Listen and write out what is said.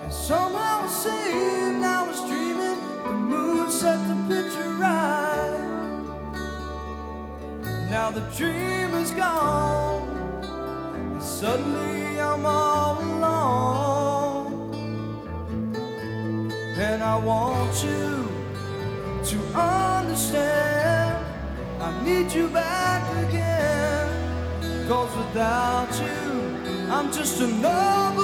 Somehow it seemed I was dreaming. The moon set the picture right. Now the dream is gone, and suddenly I'm all alone. And I want you to understand, I need you back again. 'Cause without you, I'm just another